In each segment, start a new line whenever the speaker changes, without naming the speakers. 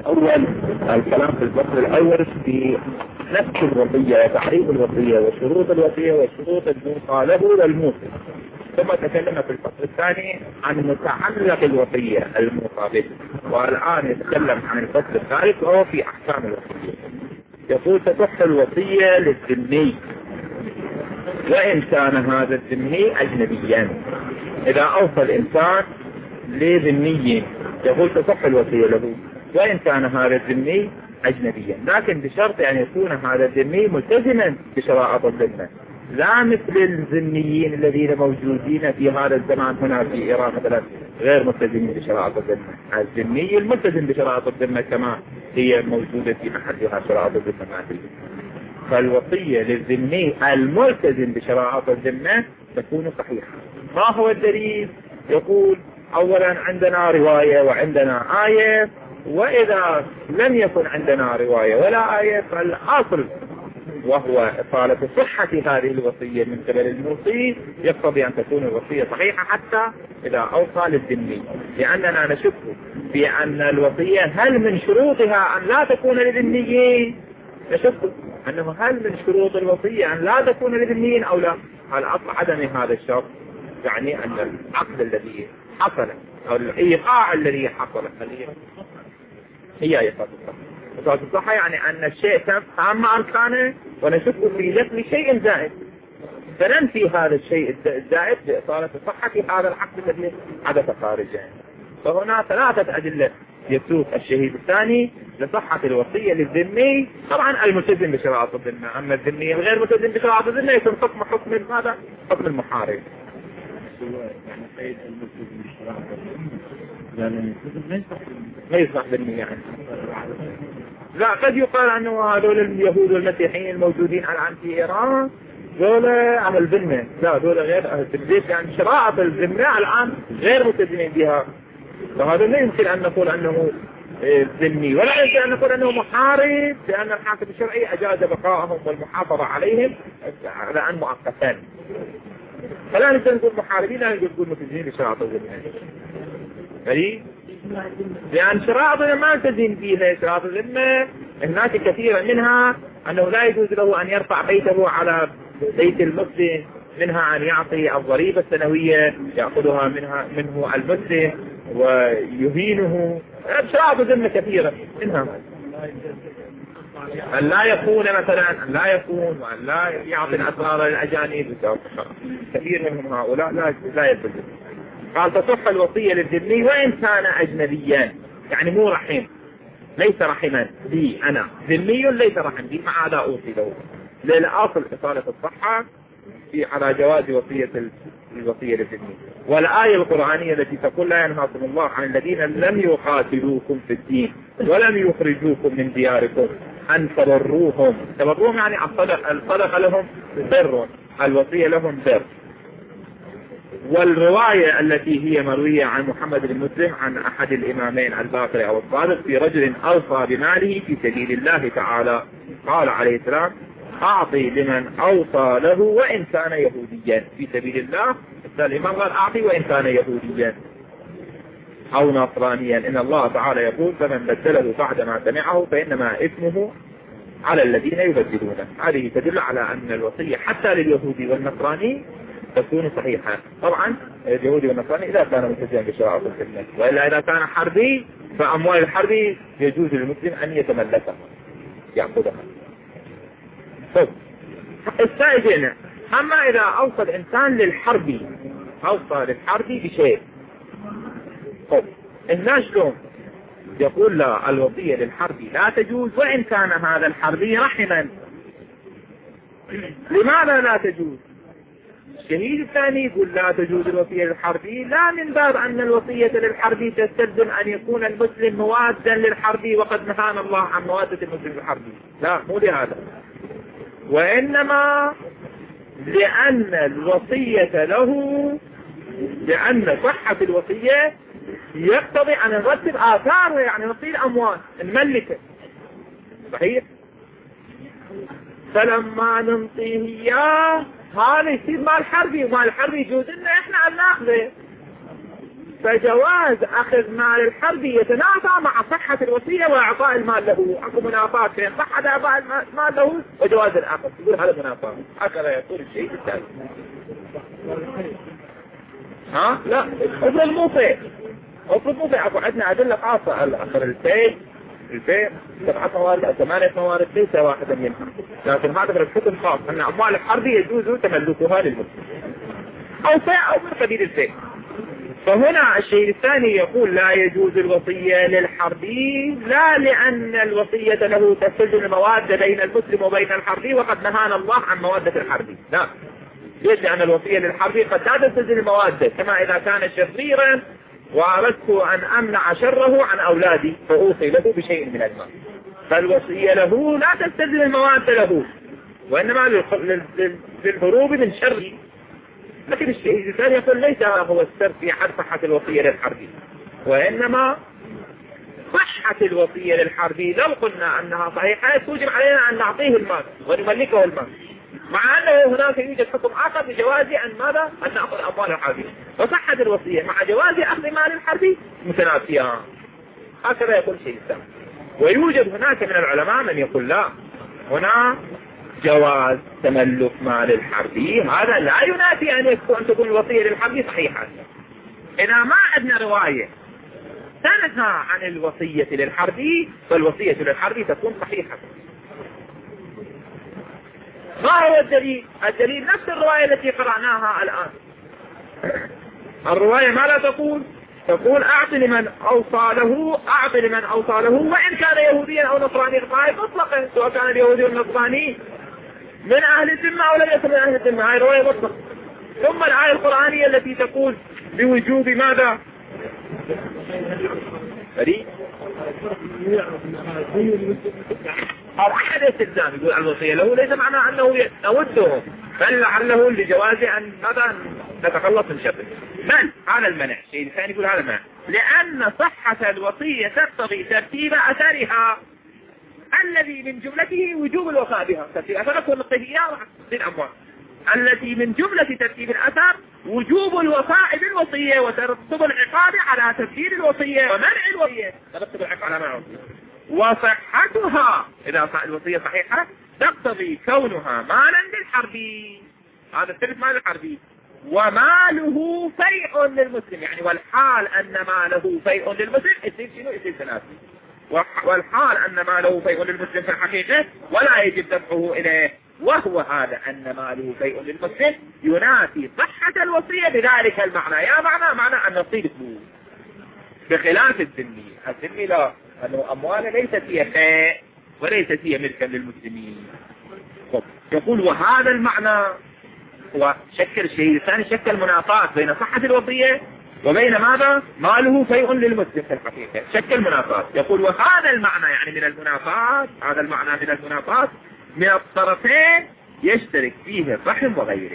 أول الكلام في الفصل الأول في نفس الوصية، تعريف الوصية وشروط الوصية وشروط الموصى له للموصي. ثم تكلم في الفصل الثاني عن متعلق الوصية الموصى به، والآن يتكلم عن الفصل الثالث وهو في أحكام الوصية. يقول تصح الوصية للذمي وإن كان هذا الذمي أجنبيا. إذا أوصى الإنسان لذمي يقول تصح الوصية له وإن كان هذا الذمي أجنبيا، لكن بشرط أن يكون هذا الذمي ملتزما بشرائط الذمة، لا مثل الذميين الذين موجودين في هذا الزمان هنا في إيران مثلا غير ملتزمين بشرائط الذمة. الذمي الملتزم بشرائط الذمة كما هي موجودة في محلها شرائط الذمة ما فيه. فالوصية للذمي الملتزم بشرائط الذمة تكون صحيحة. ما هو الدليل؟ يقول أولا عندنا رواية وعندنا آية، وإذا لم يكن عندنا رواية ولا آية فالأصل وهو إصالة صحة هذه الوصية من قبل الموصي يقتضي أن تكون الوصية صحيحة حتى إذا أوصى للذمي، لأننا نشك في أن الوصية هل من شروطها أن لا تكون للذميين، نشك أنه هل من شروط الوصية أن لا تكون للذميين أو لا. الأصل عدم هذا الشرط، يعني أن العقد الذي حصل أو الإيقاع الذي حصل هي إيقاع الصحة. إيقاع الصحة يعني أن الشيء تام أركانه ونشك في دخل شيء زائد، فننفي هذا الشيء الزائد بإصالة صحة هذا العقد الذي حدث خارجه. فهنا ثلاثة أدلة يسوق الشهيد الثاني لصحة الوصية للذمي، طبعا الملتزم بشرائط الذمة، أما الذمي الغير ملتزم بشرائط الذمة يكون حكم هذا حكم المحارب.
يعني قيد الملتزم بشرائط الذمة
ما يصح ذمي يعني. لا، قد يقال أنه هذول اليهود والمسيحيين الموجودين الآن في إيران دول أهل ذمة، لا دول غير أهل ذمة، يعني شرائط الذمة الآن غير ملتزمين بها، فهذا لا يمكن أن نقول أنه ذمي، ولا يمكن أن نقول أنه محارب، لأن الحاكم الشرعي أجاز بقائهم والمحافظة عليهم على أن مؤقتا. فلا نقدر نقول محاربين، لا نقدر نقول ملتزمين بشرائط الذمة، لأن شرائط الذمة ما التزم بها. شرائط الذمة هناك كثيرا منها أنه لا يجوز له أن يرفع بيته على بيت المسلم، منها أن يعطي الضريبة السنوية يأخذها منه المسلم ويهينه. شرائط الذمة كثيرة منها أن لا يكون مثلا، أن لا يكون، وأن لا يعطي الأسرار للأجانب، كثير منهم هؤلاء لا يلتزم. قال تصح الوصية للذمي وإن كان أجنبيا، يعني مو رحم، ليس رحما بي أنا، ذمي ليس رحم بي، مع هذا أوصي له. للأصل إصالة الصحة على جواز الوصية للذمي. والآية القرآنية التي تقول لا ينهاكم الله عن الذين لم يقاتلوكم في الدين ولم يخرجوكم من دياركم أن تبروهم. تبروهم يعني الصدقة لهم بر، الوصية لهم بر. والرواية التي هي مروية عن محمد بن مسلم عن أحد الإمامين الباقر أو الصادق في رجل أوصى بماله في سبيل الله تعالى، قال عليه السلام أعطي لمن أوصى له وإن كان يهوديا في سبيل الله. الإمام قال أعطي وإن كان يهوديا أو نصرانيا، إن الله تعالى يقول فمن بدله بعدما سمعه فإنما إثمه على الذين يبدلونه. هذه تدل على أن الوصية حتى لليهودي والنصراني تكون صحيحة. طبعا اليهودي والنصراني إذا كان ملتزما بشرائط الذمة، وإلا إذا كان حربي فأموال الحربي يجوز للمسلم أن يتملكها يأخذها. استأذن. أما إذا أوصى الإنسان للحربي، أوصى للحربي بشيء، الناس لهم يقول لا، الوصية للحربي لا تجوز وإن كان هذا الحربي رحما. لماذا لا تجوز؟ الشهيد الثاني يقول لا تجوز الوصية للحربي، لا من باب أن الوصية للحربي تستلزم أن يكون المسلم موادا للحربي وقد نهانا الله عن موادة المسلم للحربي، لا مو لهذا، وإنما لأن الوصية له، لأن صحة الوصية يقتضي أن نرتب آثارها، يعني نصير أموال نملكه، صحيح؟ فلما ننطيه إياه هذا يصير مال حربي، ومال الحربي يجوز لنا إحنا أن نأخذه. فجواز أخذ مال الحرب يتنافى مع صحة الوصية وإعطاء المال له. أكو منافاة بين صحة إعطاء المال له وجواز الآخر. يقول هذا منافاة. هكذا يقول الشيء الثاني. لا افرض موفي أكو عندنا أدلة خاصة. آخر البيع 7 موارد أو 8 موارد ليس واحدا منها، لكن هذا من الحكم خاص أن أموال الحرب يجوز تملكها للمسلم أو فيع أو من قبيل الفيع. فهنا الشيء الثاني يقول لا يجوز الوصية للحربي، لا لأن الوصية له تسجل المواد بين المسلم وبين الحربي وقد نهانا الله عن موادة الحربي. لا، ليش؟ لأن الوصية للحربي قد لا تسجل المواد، كما إذا كان شريرا وأردت أن أمنع شره عن أولادي فأوصي له بشيء من المال، فالوصية له لا تستلزم المواد له، وإنما للهروب من شره. لكن الشيء الثاني يقول ليس هو السر في صحة الوصية للحربي، وإنما صحة الوصية للحربي لو قلنا أنها صحيحة توجب علينا أن نعطيه المال ونملكه المال، مع أنه هناك يوجد حكم آخر بجواز أن ماذا؟ أن نأخذ أموال الحربي. وصحة الوصية مع جواز أخذ مال الحربي متنافيان. هكذا يقول شيء الثاني. ويوجد هناك من العلماء من يقول لا، هنا جواز تملك مال الحربي هذا لا ينافي أن تكون الوصية للحربي صحيحة. إذا ما عندنا رواية تنهى عن الوصية للحربي فالوصية للحربي تكون صحيحة. ما هو الدليل؟ الدليل نفس الرواية التي قرأناها الآن. الرواية ماذا تقول؟ تقول أعط لمن أوصى له وإن كان يهوديا أو نصراني غائب مطلقا، سواء كان اليهودي والنصراني من أهل الذمة أو لم يكن من أهل الذمة، هذه رواية مطلقة. ثم الآية القرآنية التي تقول بوجوب ماذا؟ أو أحد استلزام يقول الوصية له ليس معنى أنه نودهم، بل لعله لجواز أن ماذا نتخلص من شره. من هذا المنع؟ الشيء الثاني يقول هذا المنع لأن صحة الوصية تقتضي ترتيب أثرها الذي من جملته وجوب الوفاء بها. ترتيب أثرها والنقطية بالأموال التي من جملة ترتيب الأثر وجوب الوفاء بالوصية وترتب العقاب على تفسير الوصية ومنع الوصية، ترتب العقاب على منع الوصية. وصحتها إذا الوصية صحيحة تقتضي كونها مالا للحربي، هذا الثلث مال الحربي، وماله فيء للمسلم، يعني والحال أن ماله فيء للمسلم يصير شنو؟ يصير ثلاثي. والحال أن ماله فيء للمسلم في الحقيقة ولا يجب دفعه إليه، وهو هذا أن ماله فيء للمسلم ينافي صحة الوصية بذلك المعنى. يا معنى أن نصيبه بخلاف الذمي لا، أنه أمواله ليست هي فيء وليست هي ملكا للمسلمين. يقول وهذا المعنى وشكل الشيء الثاني شكل منافاة بين صحة الوصية وبين ماذا؟ ماله فيء للمسلم في الحقيقة، شكل منافاة. يقول وهذا المعنى يعني من المنافاة، هذا المعنى من المنافاة من الطرفين يشترك فيه الرحم وغيره.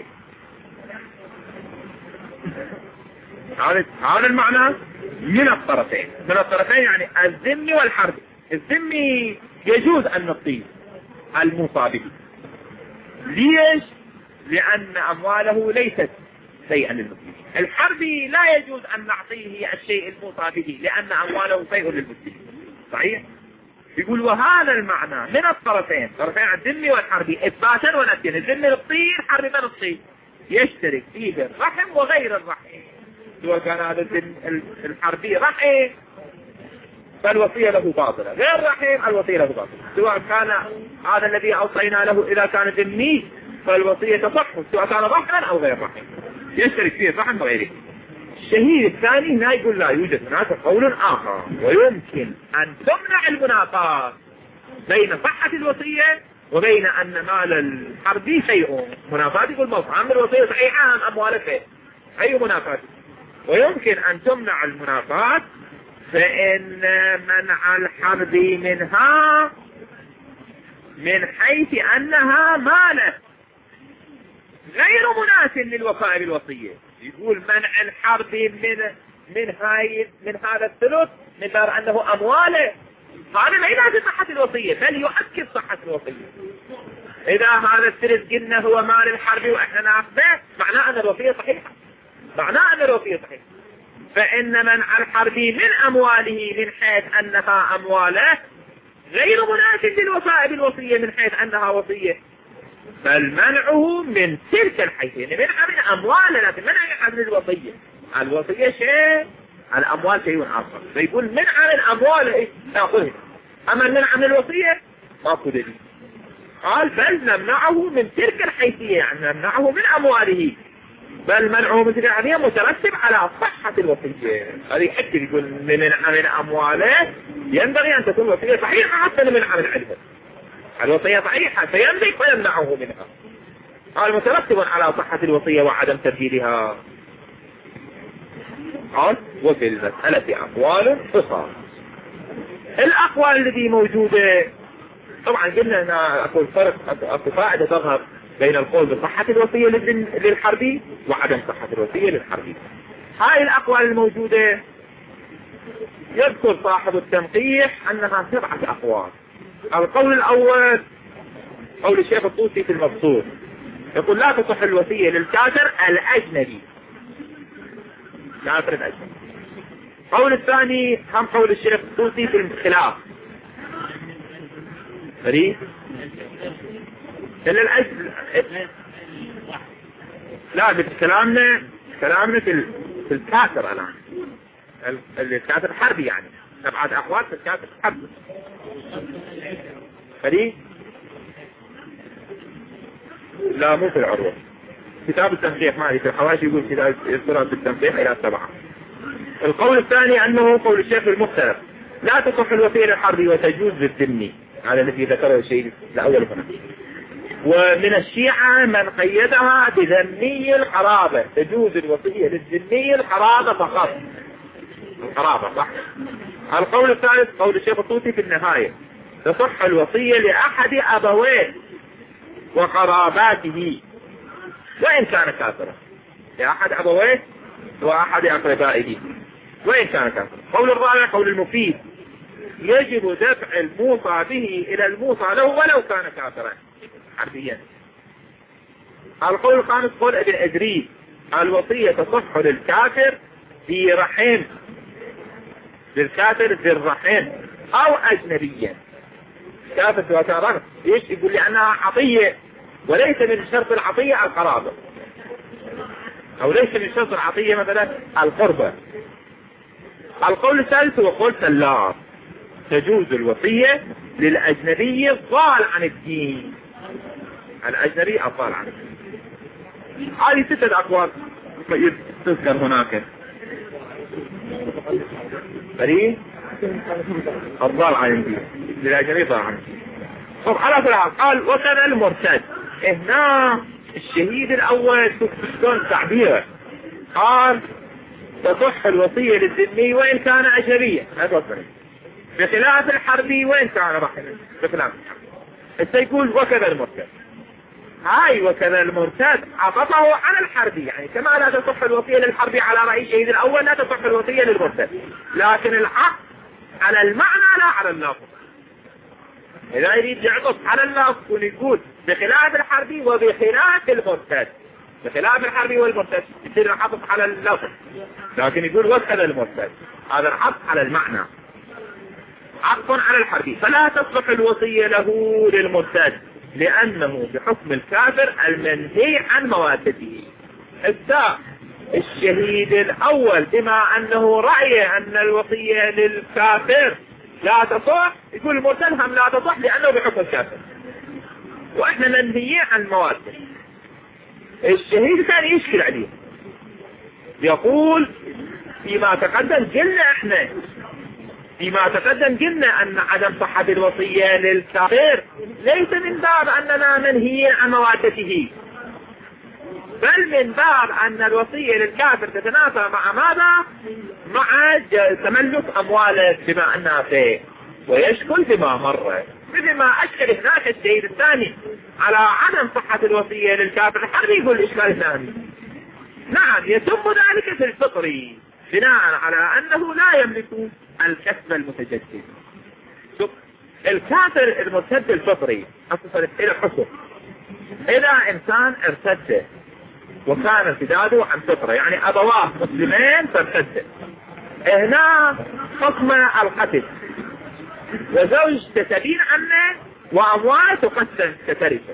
هذا المعنى من الطرفين يعني الذمي والحربي. الذمي يجوز أن نعطيه الموصى به، ليش؟ لأن أمواله ليست شيئا للمسلمين. الحربي لا يجوز أن نعطيه الشيء الموصى به لأن أمواله شيء للمسلمين. صحيح؟ يقول وهذا المعنى من الطرفين، طرفين الذمي والحربي إثباتا ونفيا. الذمي نعطيه، الحربي ما نعطيه، يشترك فيه الرحم وغير الرحم. سواء كان هذا الحربي رحم فالوصية له باطلة، غير رحم الوصية له باطلة. سواء كان هذا الذي أوصينا له إذا كان ذمي فالوصية تصح، سواء كان رحما أو غير رحم يشترك فيه الرحم وغيره. الشهيد الثاني هنا يقول لا يوجد هناك قول آخر، ويمكن أن تمنع المنافاة بين صحة الوصية وبين أن مال الحربي شيء. منافاة يقول موضوع أمر الوصية صحيحة أم أموال فيه، أي منافاة. ويمكن أن تمنع المنافاة فإن منع الحرب منها من حيث أنها مالت غير مناسب للوفاء بالوصية. يقول منع الحرب من هذا الثلث من دار أنه أمواله، هذا لا ينافي صحة الوصية بل يؤكد صحة الوصية. إذا هذا الثلث قلنا هو مال الحرب وإحنا ناخذه معناه أن الوصية صحيحة، فإن منع الحربي من أمواله من حيث أنها أمواله غير مناسب للوفاء بالوصية من حيث أنها وصية، بل منعه من تلك الحيثية، منع من أمواله لكن منع من الوصية. الوصية شيء، الأموال شيء آخر، فيقول منع من أمواله نأخذه، أما منع من الوصية ما أخذه. قال بل نمنعه من تلك الحيثية، يعني نمنعه من أمواله، بل منعه من تلك الحيثية مترتب على صحة الوصية. هذه حتى يقول منع من أمواله ينبغي أن تكون وصية صحيحة حتى منع من علمه. الوصية صحيحة فينبغي فيمنعه منها. قال مترتب على صحة الوصية وعدم تبديلها. قال وفي المسألة أقوال خصال. الأقوال التي موجودة طبعا قلنا أن أكو فائدة تظهر بين القول بصحة الوصية للحربي وعدم صحة الوصية للحربي. هاي الأقوال الموجودة يذكر صاحب التنقيح أنها 7 أقوال. القول الأول قول الشيخ الطوسي في المبسوط، يقول لا تصح الوصية للكافر الأجنبي، كافر الأجنبي. قول الثاني هم قول الشيخ الطوسي في الخلاف، فريق لا بكلامنا في الكافر الآن، الكافر الحربي، يعني 7 أقوال في الكافر الحربي. فريق لا مو في العروة، كتاب التنقيح معي في الحواشي يقول كتاب يذكرها في التنقيح إلى 7. القول الثاني أنه قول الشيخ المختلف لا تصح الوصية للحربي وتجوز للذمي، هذا الذي ذكره الشيء الأول هنا. ومن الشيعة من قيدها بذمي القرابة، تجوز الوصية للذمي القرابة فقط، القرابة صح. القول الثالث قول الشيخ الطوسي في النهاية تصح الوصية لأحد أبويه وقراباته وإن كان كافرا، لأحد أبويه وأحد أقربائه وإن كان كافرا. قول الرابع قول المفيد يجب دفع الموصى به إلى الموصى له ولو كان كافرا حرفيا. القول الخامس قول ابن إدريس الوصية تصح للكافر ذي رحم، للكافر ذي الرحم أو أجنبيا. كافر سواء كان رحم إيش يقول لأنها عطية وليس من شرط العطية القرابة، أو ليس من شرط العطية مثلا القربة. القول الثالث هو قول سلار تجوز الوصية للأجنبي الضال عن الدين، الأجنبي الضال عن الدين. هذه 6 أقوال تذكر هناك. فريق الضال عن الدين للأجنبي الضال عن الدين. طب على كل حال قال وكان المرتد. هنا الشهيد الأول شلون تعبيره، قال تصح الوصية للذمي وإن كان أجنبيا بخلاف الحربي وإن كان رحما، بخلاف الحربي. يقول وكذا المرتد، هاي وكذا المرتد عطفه على الحربي، يعني كما لا تصح الوصية للحربي على رأي الشهيد الأول لا تصح الوصية للمرتد، لكن العطف على المعنى لا على اللفظ. إذا يريد يعطف على اللفظ ويقول بخلاف الحربي وبخلاف المرتد، بخلاف الحربي والمرتد يصير العطف على اللفظ، لكن يقول وكذا المرتد هذا العطف على المعنى، عطف على الحربي. فلا تصلح الوصية له للمرتد لأنه بحكم الكافر المنهي عن مواتته. الشهيد الأول بما أنه رأي أن الوصية للكافر لا تصح، يقول المرتد هم لا تصح لأنه بحكم الكافر، وإحنا ننهي عن مواتته. الشهيد الثاني يشكل عليه، يقول فيما تقدم قلنا أن عدم صحة الوصية للكافر ليس من باب أننا منهيين عن مواتته، بل من باب أن الوصية للكافر تتنافى مع ماذا؟ مع تملك أمواله بما أنها فيه، ويشكل بما مر. بما أشكل هناك الشهيد الثاني على عدم صحة الوصية للكافر الحربي يقول الإشكال الثاني. نعم يتم ذلك في الفطري بناء على أنه لا يملك الكسب المتجدد. شوف الكافر المرتد الفطري أصلا إلى الحكم، إذا إنسان ارتد وكان ارتداده عن فطرة، يعني أبواه مسلمين فارتد. هنا حكم القتل، وزوج تسبين عنه وأمواله تقسم كتركة.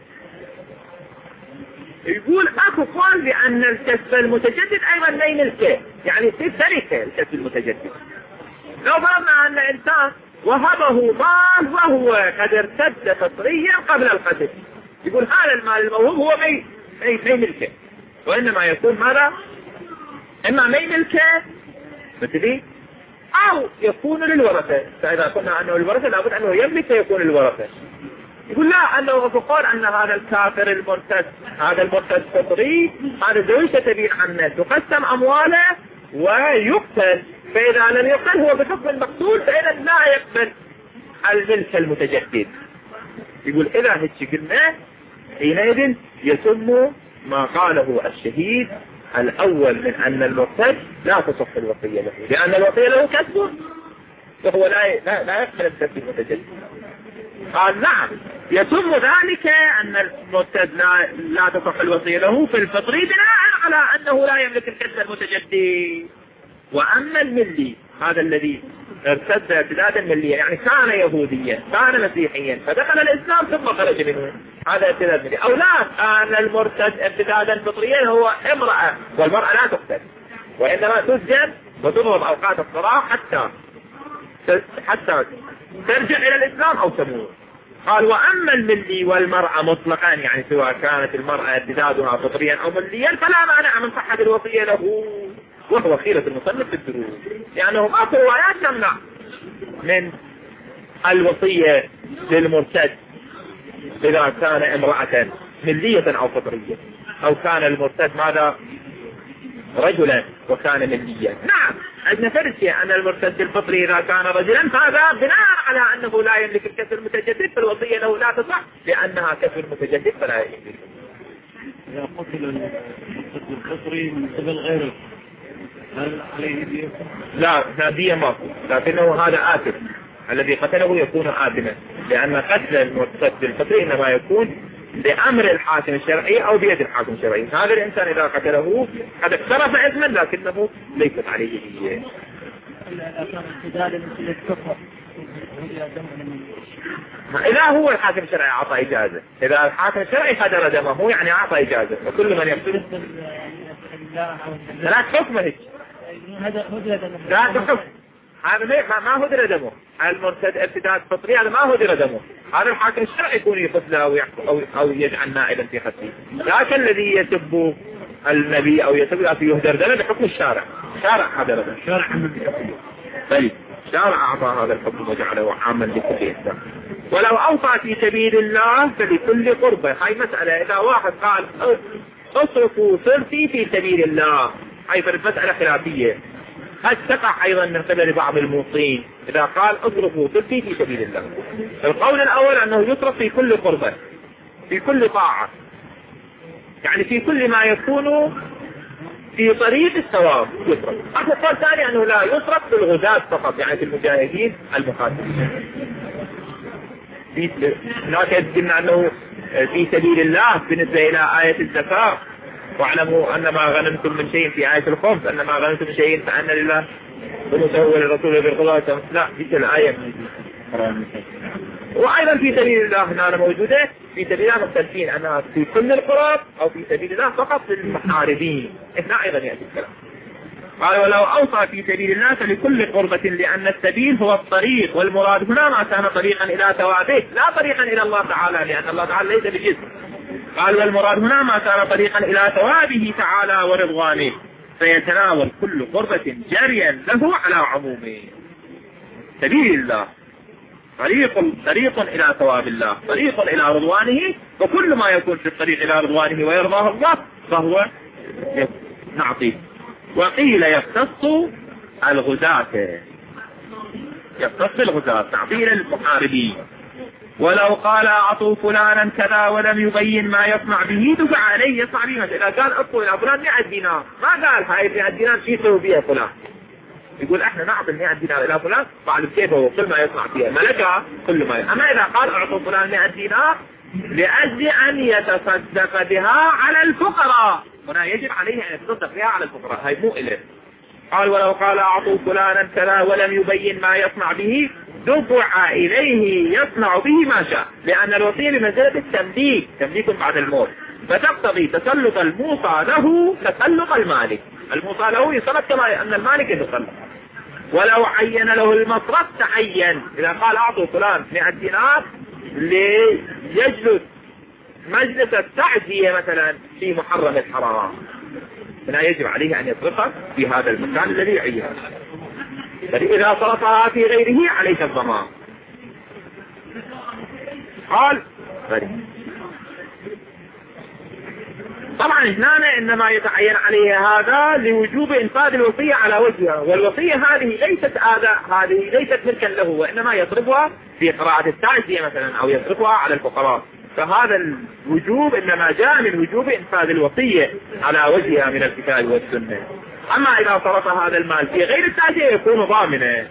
يقول اكو قول بأن الكسب المتجدد أيضا لا يملكه، يعني يصير تركة الكسب المتجدد. لو فرضنا أن إنسان وهبه مال وهو قد ارتد فطريا قبل القتل، يقول هذا المال الموهوب هو ما يملكه، وإنما يكون ماذا؟ إما ما يملكه مثلي أو يكون للورثة. فإذا قلنا أنه الورثة لابد أنه يملك يكون للورثة. يقول لا، أنه قول أن هذا الكافر المرتد، هذا المرتد فطري، هذا زوجته تبين عنه تقسم أمواله ويقتل، فإذا لم يقتل هو بحكم المقتول فإذا لا يقبل الملك المتجدد. يقول إذا هيك قلنا حينئذ يتم ما قاله الشهيد الأول من أن المرتد لا تصح الوصية له، لأن الوصية له كسبه وهو لا يقبل الكسب المتجدد. قال نعم يتم ذلك أن المرتد لا تصح الوصية له في الفطري بناء على أنه لا يملك الكسب المتجدد. وأما الملي هذا الذي ارتد ارتدادا مليا، يعني كان يهوديا كان مسيحيا فدخل الإسلام ثم خرج منه، هذا ارتداد ملي. أو لا، كان المرتد ارتدادا فطريا هو امرأة، والمرأة لا تقتل وإنما تسجن وتضرب أوقات الصلاة حتى ترجع إلى الإسلام أو تموت. قال وأما الملي والمرأة مطلقا، يعني سواء كانت المرأة ارتدادها فطريا أو مليا فلا مانع من صحة الوصية له، وهو خيرة المصنف في الدروس، لأنه ماكو روايات تمنع من الوصية للمرتد إذا كان امرأة ملية أو فطرية، أو كان المرتد ماذا رجلا وكان مليا. نعم عندنا فرق أن المرتد الفطري إذا كان رجلا هذا بناء على أنه لا يملك الكسر المتجدد فالوصية له لا تصح لأنها كسر متجدد فلا يملك.
إذا قتل المرتد الفطري من قبل غيره هل عليه دية؟
لا دية ماكو، لكنه هذا آثم، الذي قتله يكون آثما، لأن قتل المرتد الفطري إنما يكون بأمر الحاكم الشرعي أو بيد الحاكم الشرعي. هذا الإنسان إذا قتله قد اقترف إثما لكنه ليست عليه دية. إذا هو الحاكم الشرعي أعطى إجازة، إذا الحاكم الشرعي قدر دمه يعني أعطى إجازة، وكل من يقتله لا حكم هيك، لا حكم هذا ما هدر دمه. المرتد ارتداد فطري هذا ما هدر دمه، هذا الحاكم الشرعي يكون يقتله أو يجعل نائبا في خطه. لكن الذي يسب النبي أو يسب يهدر دمه بحكم الشارع، شارع هدر دمه، شارع طيب شارع أعطى هذا الحكم وجعله عاما لكل إنسان. ولو أوصى في سبيل الله فلكل قربة. هاي مسألة إذا واحد قال اصرفوا ثلثي في سبيل الله، هاي مسألة خلافية، هل تقع أيضا من قبل بعض الموصين إذا قال اصرفوا ثلثي في سبيل الله. القول الأول أنه يصرف في كل قربة، في كل طاعة، يعني في كل ما يكون في طريق الثواب يصرف. أخذ قول ثاني أنه لا يصرف في الغزاة فقط، يعني في المجاهدين المقاتلين. لكن قلنا أنه في سبيل الله بالنسبة إلى آية الزكاة، واعلموا أن ما غنمتم من شيء في آية الخمس أن ما غنمتم من شيء فأن لله ونسوه للرسول بالقضاء، لا في الآية. وأيضا في سبيل الله هنا موجودة، في سبيل الله مختلفين أنها في كل القراب أو في سبيل الله فقط للمحاربين، هنا أيضا يأتي الكلام. قال ولو أوصى في سبيل الله فلكل قربة، لأن السبيل هو الطريق، والمراد هنا ما كان طريقا إلى ثوابه لا طريقا إلى الله تعالى، لأن الله تعالى ليس بجسم. قال والمراد هنا ما كان طريقا إلى ثوابه تعالى ورضوانه، فيتناول كل قربة جريا له على عمومه. سبيل الله طريق إلى ثواب الله، طريق إلى رضوانه، وكل ما يكون في الطريق إلى رضوانه ويرضاه الله فهو نعطيه. وقيل يختص الغزاة، يختص الغزاة تعطيه للمحاربين. ولو قال أعطوا فلانا كذا ولم يبين ما يصنع به دفع عليه يصنع به. إذا قال أعطوا إلى فلان 100 دينار، ما قال هاي 100 دينار شيء يسوي بها فلان، يقول احنا نعطي 100 دينار إلى فلان بعد كيفه كل ما يصنع فيها ملكها كل ما أما إذا قال أعطوا فلان 100 دينار لأجل أن يتصدق بها على الفقراء هنا يجب عليه أن يتصدق بها على الفقراء، هاي مو إله. قال ولو قال أعطوا فلانا كذا ولم يبين ما يصنع به دفع إليه يصنع به ما شاء، لأن الوصية بمنزلة التمليك، تمليك بعد الموت، فتقتضي تسلط الموصى له تسلط المالك. الموصى له يسلط كما أن المالك يتسلط. ولو عين له المصرف تعين، إذا قال أعطوا فلان 100 دينار ليجلس مجلس التعزية مثلا في محرم الحرام، هنا يجب عليه أن يصرفها في هذا المكان الذي يعينه. بل إذا صرفها في غيره عليك الضمان. قال طبعا هنا إنما يتعين عليه هذا لوجوب إنفاذ الوصية على وجهها، والوصية هذه ليست هذه ليست ملكا له، وإنما يصرفها في قراءة التعزية مثلا أو يصرفها على الفقراء. فهذا الوجوب إنما جاء من وجوب إنفاذ الوصية على وجهها من الكتاب والسنة. أما إذا صرف هذا المال في غير التعزية يكون ضامنا.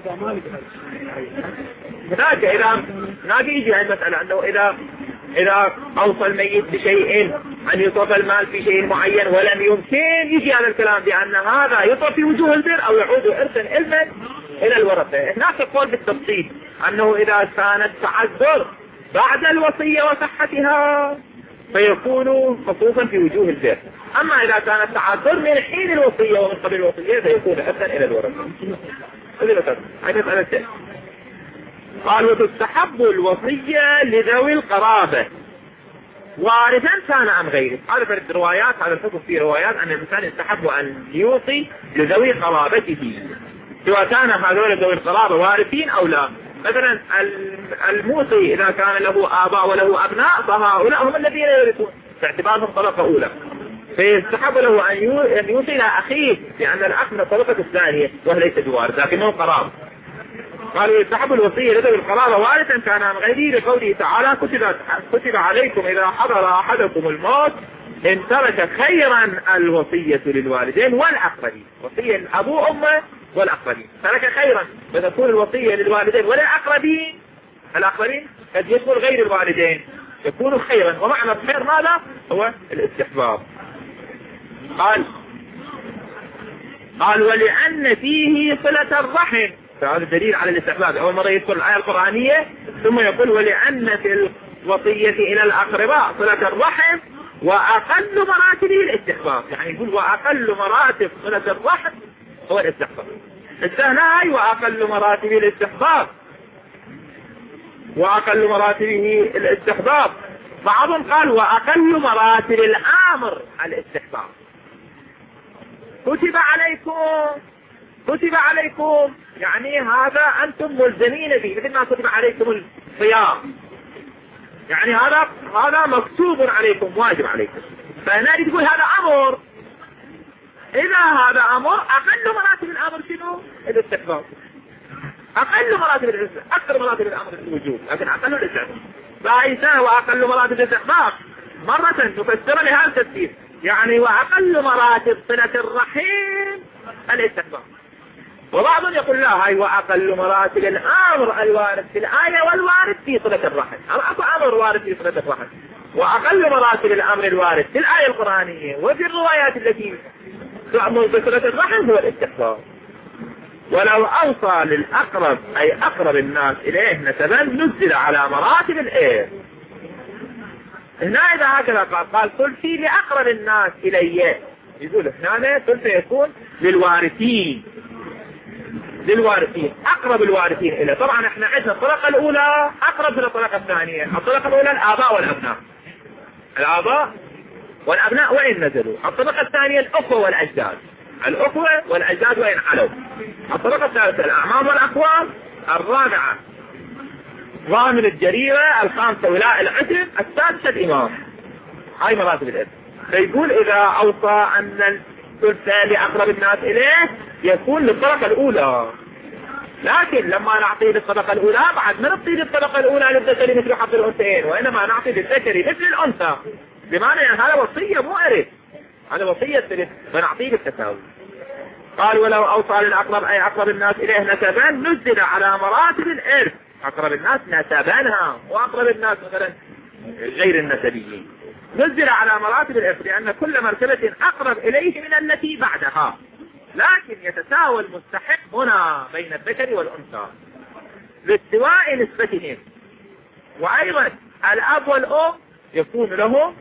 هناك هناك يجي هذه المسألة أنه إذا أوصى الميت بشيء أن يصرف المال في شيء معين ولم يمكن، يجي هذا الكلام بأن هذا يصرف في وجوه البر أو يعود إرثا إلى الورثة. هناك قول بالتفصيل أنه إذا كانت تعذر بعد الوصية وصحتها فيكون خصوصا في وجوه البر، أما إذا كانت تعذر من حين الوصية ومن قبل الوصية فيكون إرثا إلى الورثة. هذه مسألة. قال وتستحب الوصية لذوي القرابة وارثا كان أم غيره. هذا في الروايات، هذا الحكم في روايات أن الإنسان يستحب أن يوصي لذوي قرابته سواء كان هذول ذوي القرابة وارثين أو لا. مثلا الموصي إذا كان له آباء وله أبناء فهؤلاء هم الذين يرثون باعتبارهم طبقة أولى، فيستحب له أن يوصي إلى أخيه لأن الأخ من الطبقة الثانية وهو ليس بوارث لكنه قرابة. قالوا يستحب الوصية لذوي القرابة وارثا كان عن غيره لقوله تعالى كتب عليكم إذا حضر أحدكم الموت إن ترك خيرا الوصية للوالدين والأقربين. وصية الأبو أمه والأقربين ترك خيرا، فتكون الوصية للوالدين والأقربين. الأقربين قد يكون غير الوالدين يكون خيرا، ومعنى الخير ماذا؟ هو الاستحباب. قال ولأن فيه صلة الرحم، فهذا دليل على الاستحباب. أول مرة يذكر الآية القرآنية ثم يقول ولأن في الوصية إلى الأقرباء صلة الرحم وأقل مراتبه الاستحباب، يعني يقول وأقل مراتب صلة الرحم هو الاستحباب. الثاني وأقل مراتبه الاستحباب، وأقل مراتبه الاستحباب. بعضهم قال وأقل مراتب الأمر الاستحباب. كتب عليكم يعني هذا أنتم ملزمين به، مثل ما كتب عليكم الصيام، يعني هذا مكتوب عليكم واجب عليكم. فهنا تقول هذا أمر، إذا هذا أمر أقل مراتب الأمر شنو؟ الاستحباب. أقل مراتب الاستحباب، أكثر مراتب الأمر الوجوب لكن أقل الاستحباب. فإذا وأقل مراتب الاستحباب مرة نفسر لها التفسير، يعني وأقل مراتب صلة الرحيم الاستحباب. وبعضهم يقول لا هاي وأقل مراتب الأمر الوارد في الآية والوارد في صلة الرحم، أكو أمر وارد في صلة الرحم، وأقل مراتب الأمر الوارد في الآية القرآنية وفي الروايات التي تأمر بصلة الرحم هو الاستحباب. ولو أوصى للأقرب أي أقرب الناس إليه نسبا نزل على مراتب الإيه. هنا إذا هكذا قال ثلثي لأقرب الناس إليه، يقول هنا ثلث يكون للوارثين أقرب الوارثين إليه. طبعا احنا عندنا الطريقة الأولى أقرب من الطريقة الثانية. الطريقة الأولى الآباء والأبناء، الآباء والأبناء وإن نزلوا. الطريقة الثانية الأخوة والأجداد، الأخوة والأجداد وإن علوا. الطريقة الثالثة الأعمام والأقوام. الرابعة ضامن الجريرة. الخامسة ولاء العتب. السادسة الإمام. هاي مراتب الإرث. فيقول إذا أوصى أن الثلث لأقرب الناس إليه يكون للطبقة الأولى، لكن لما نعطيه للطبقة الأولى بعد ما نعطيه للطبقة الأولى للذكر مثل حظ الأنثيين، وإنما نعطيه للذكر مثل الأنثى، بمعنى يعني هذا وصية مو إرث، هذا وصية ثلث فنعطيه بالتساوي. قال ولو أوصى للأقرب أي أقرب الناس إليه نسبا نزل على مراتب الإرث. أقرب الناس نسبانها، وأقرب الناس مثلا غير النسبيين. نزل على مراتب الإرث لأن كل مرتبة أقرب إليه من التي بعدها، لكن يتساوى المستحق هنا بين الذكر والأنثى لاستواء نسبتهم. وأيضا الأب والأم يكون لهم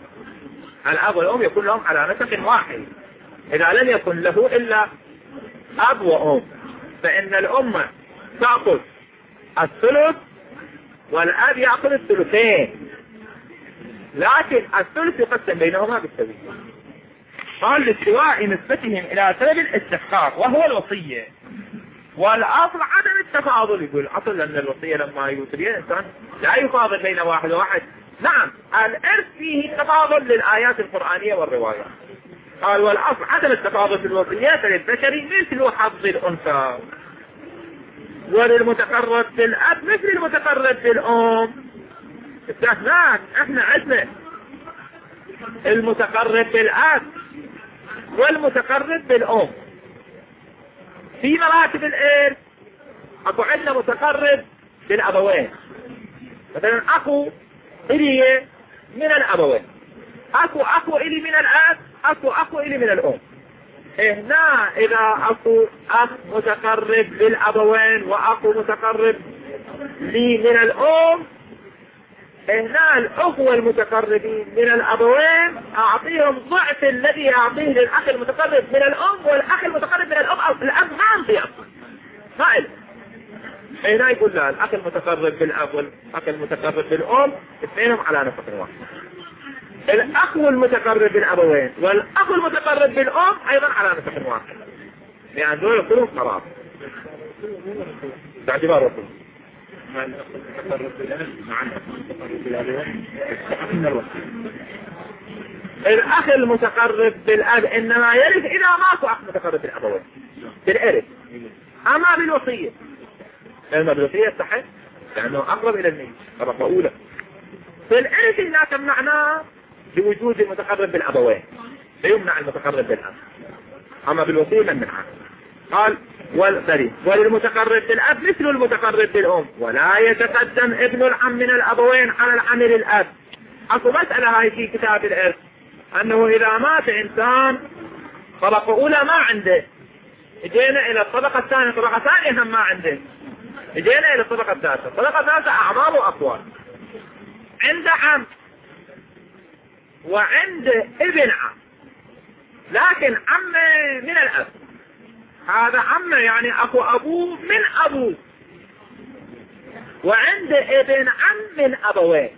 على نسق واحد. إذا لم يكن له إلا أب وأم فإن الأم تأخذ الثلث والأب يأخذ الثلثين، لكن الثلث يقسم بينهما بالسوية. قال لاستواء نسبتهم إلى سبب الاستحقاق وهو الوصية. والأصل عدم التفاضل. يقول الأصل أن الوصية لما يوصي الإنسان لا يفاضل بين واحد وواحد. نعم الإرث فيه تفاضل للآيات القرآنية والروايات. قال والأصل عدم التفاضل في الوصيات للذكر مثل حظ الأنثى، وللمتقرب بالأب مثل المتقرب بالأم. استثناء احنا عندنا المتقرب بالأب والمتقرب بالأم. في مراتب الإرث اكو عندنا متقرب بالأبوين، مثلا أخو إلي من الأبوين، أخو إلي من الأب، أخو إلي من الأم. هنا إذا أخو أخ متقرب بالأبوين وأخو متقرب لي من الأم، هنا الأخوة المتقربين من الأبوين أعطيهم ضعف الذي أعطيه للأخ المتقرب من الأم، والأخ المتقرب من الأم أو الأب ما أعطيه أصلا. هنا يقول لا، الأخ المتقرب بالأب والأخ المتقرب بالأم اثنينهم على نسق واحد. الأخ المتقرب بالأبوين والأخ المتقرب بالأم أيضا على نسق واحد، لأن دول كلهم قراب باعتبار رسول. الأخ المتقرب بالأب إنما يرث إذا ماكو أخ متقرب بالأبوين بالإرث. أما بالوصية لأن بالوصية صحيح لأنه أقرب إلى الميت طبقة أولى. في الإرث لا تمنعناه بوجود المتقرب بالأبوين، فيمنع المتقرب بالأب. أما بالوصية لم يمنعه. قال وللمتقرب بالأب مثل المتقرب بالأم، ولا يتقدم ابن العم من الأبوين على العم للأب. أكو مسألة هاي في كتاب الإرث أنه إذا مات إنسان طبقة أولى ما عنده، اجينا إلى الطبقة الثانية، الطبقة الثانية هم ما عنده، اجينا إلى الطبقة الثالثة، الطبقة الثالثة أعمام وأقوال، عنده عم وعنده ابن عم، لكن عم من الأب، هذا عم يعني أخو أبوه من أبوه، وعنده ابن عم من أبوين.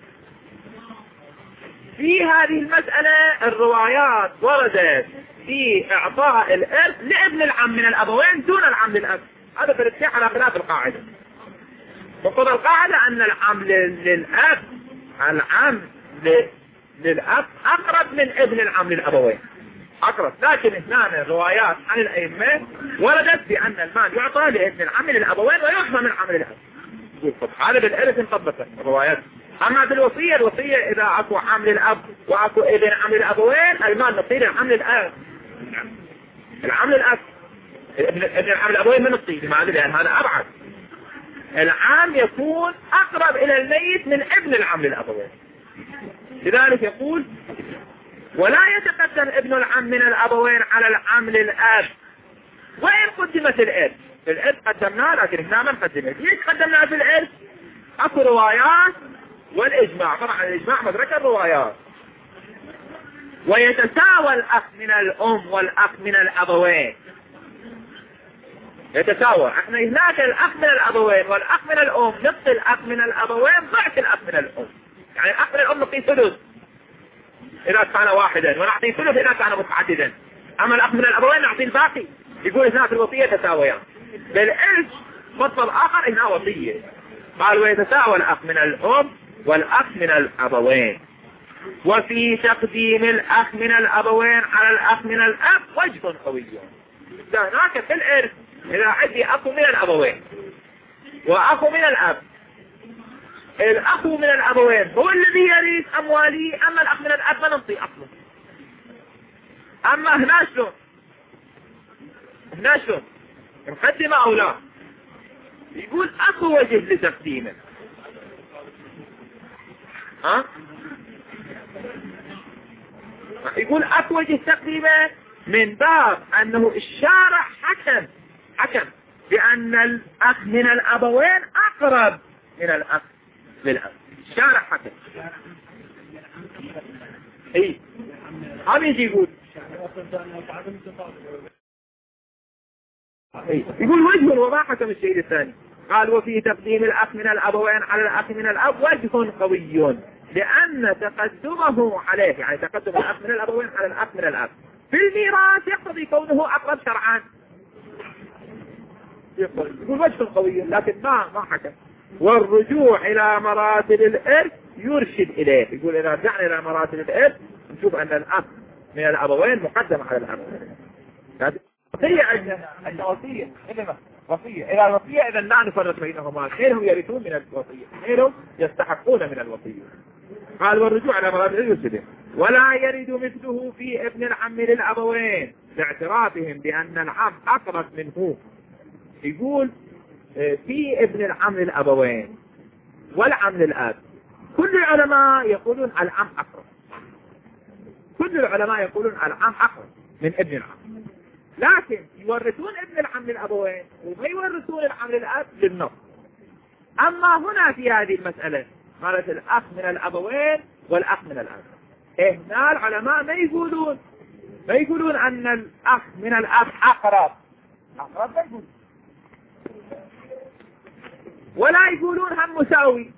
في هذه المسألة الروايات وردت في إعطاء الإرث لابن العم من الأبوين دون العم للأب. هذا في الاتحاد على خلاف القاعدة. وقضى القاعدة أن العم للأب العم للأب أقرب من ابن العم للأبوين أقرب، لكن اثنان الروايات عن الأئمة وردت بأن المال يعطى لابن العم للأبوين ويحمى من العم للأب. هذا بالإرث انطبقت الروايات. أما بالوصية، الوصية إذا أكو عم للأب وأكو ابن عم للأبوين المال نصير العم للأب، العم للأب، ابن العم للأبوين من نصير، لماذا؟ لأن هذا أبعد. العام يكون أقرب إلى الميت من ابن العم للأبوين. لذلك يقول ولا يتقدم ابن العم من الأبوين على العم للأب وإن قدمت الإرث. الإرث قدمناه لكن هنا ما قدمت. ليش قدمناه في الإرث؟ أكو روايات والإجماع، طبعا الإجماع مدرك الروايات. ويتساوى الأخ من الأم والأخ من الأبوين، يتساوى. احنا هناك الأخ من الأبوين والأخ من الأم نصف الأخ من الأبوين ضعف الأخ من الأم، يعني الأخ من الأم نعطيه ثلث إذا كان واحدا ونعطيه ثلث إذا كان متعددا، أما الأخ من الأبوين نعطيه الباقي. يقول هنا في الوصية تساويان. بالإرث مطلب آخر هنا وصية، قال ويتساوى الأخ من الأم والأخ من الأبوين. وفي تقديم الأخ من الأبوين على الأخ من الأب وجه قوي. هناك في الإرث إذا عندي أخو من الأبوين وأخو من الأب، الأخو من الأبوين هو الذي يريد أموالي، أما الأخ من الأب ما ننطي أصله. أما هنا شلون؟ هنا شلون؟ مقدمة أو لا؟ يقول أكو وجه لتقديمه. ها؟ يقول أكوج التقديمة من باب أنه الشارع حكم بأن الأخ من الأبوين أقرب من الأخ للأب. الشارع حكم. اي هم يجي يقول يقول وجه وما حكم الشيء الثاني. قال وفي تقديم الأخ من الأبوين على الأخ من الأب وجه قوي لأن تقدمه عليه، يعني تقدم الأخ من الأبوين على الأخ من الأب في الميراث يقتضي كونه أقرب شرعا. يقول وجه قوي لكن ما حكم. والرجوع إلى مراتب الإرث يرشد إليه. يقول إذا رجعنا إلى مراتب الإرث نشوف أن الأخ من الأبوين مقدم على الأب. وصية عندنا وصية إذا الوصية إذا لا نفرق بينهما، غيرهم يرثون من الوصية، غيرهم يستحقون من الوصية. قال والرجوع إلى مراتب الإرث يرشد ولا يرد مثله في ابن العم للأبوين باعترافهم بأن العم أقرب منه. يقول في ابن العم للأبوين والعم للأب كل العلماء يقولون العم أقرب، كل العلماء يقولون العم أقرب من ابن العم، لكن يورثون ابن العم للأبوين وما يورثون العم للأب للنص. أما هنا في هذه المسألة قالت الأخ من الأبوين والأخ من الأب، هنا العلماء ما يقولون أن الأخ من الأب أقرب ما يقولون، ولا يقولون هم مساوي.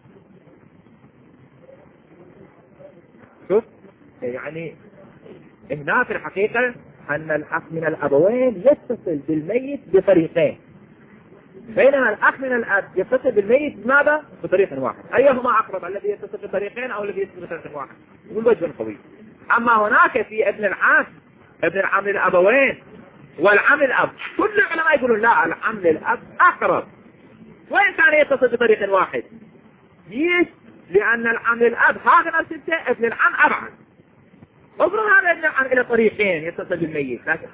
شوف يعني هنا في الحقيقة أن الأخ من الأبوين يتصل بالميت بطريقين، بينما الأخ من الأب يتصل بالميت ماذا؟ بطريق واحد. أيهما أقرب، الذي يتصل بطريقين أو الذي يتصل بطريق واحد؟ يقول وجه قوي. أما هناك في ابن العم للأبوين والعم للأب كل العلماء يقولون لا، العم للأب أقرب وإن كان يتصل بطريق واحد. ليش؟ لأن العم للأب هذا نفسه ابن العم أبعد، افرض هذا ابن العم إلى طريقين يتصل بالميت، لكن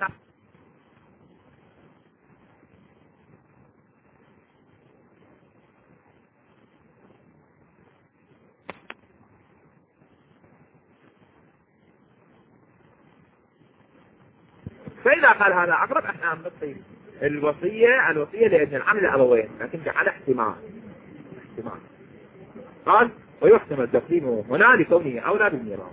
فإذا قال هذا أقرب احنا نطيب الوصية لابن العم للأبوين، لكن على احتمال. قال ويحتمل تقديمه هنا لكونه أولى بالميراث.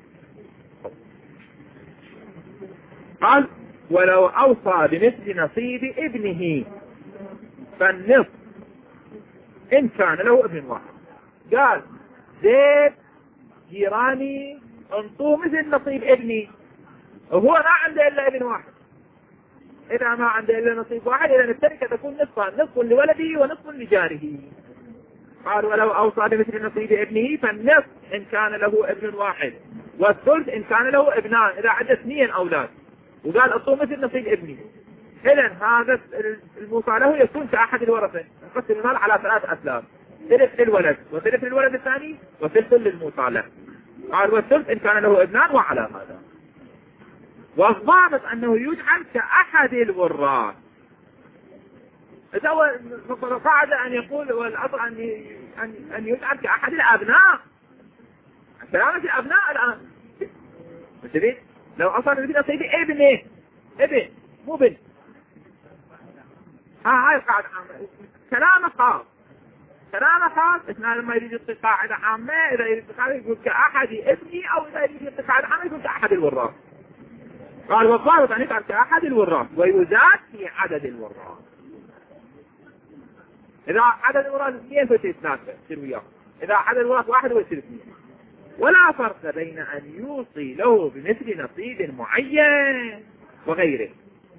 قال ولو أوصى بمثل نصيب ابنه فالنصف إن كان له ابن واحد. قال زيد جيراني انطوه مثل نصيب ابني وهو ما عنده إلا ابن واحد. إذا ما عنده إلا نصيب واحد إذا التركة تكون نصفان، نصف لولده ونصف لجاره. قال ولو أوصى بمثل نصيب ابنه فالنصف إن كان له ابن واحد والثلث إن كان له ابنان إذا عنده 2 أولاد. وقال أعطوه مثل نصيب ابني. إذن هذا الموصى له يكون كأحد الورثة. نقسم المال على 3 أسلاف، ثلث للولد وثلث للولد الثاني وثلث للموصى له. قال والثلث إن كان له ابنان وعلى هذا. والضابط أنه يجعل كأحد الوراث. إذا هو قاعد أن يقول والأصل أن يجعل كأحد الأبناء. سلامة الأبناء الآن مشترين لو أصلا بدنا نصيب ابن مو بنت. هاي القاعدة عامة. كلام خاص إثناء لما يريد يطلق قاعدة عامة، إذا يريد يقول كأحد ابني أو إذا يريد يطلق قاعدة عامة يقول كأحد الوراث. قال والضابط أن يجعل كأحد الوراث ويزاد في عدد الوراث. إذا عدد الوراث 2 فيصير 3 يصير وياه، إذا عدد الوراث 1 ويصير 2. ولا فرق بين أن يوصي له بمثل نصيب معين وغيره.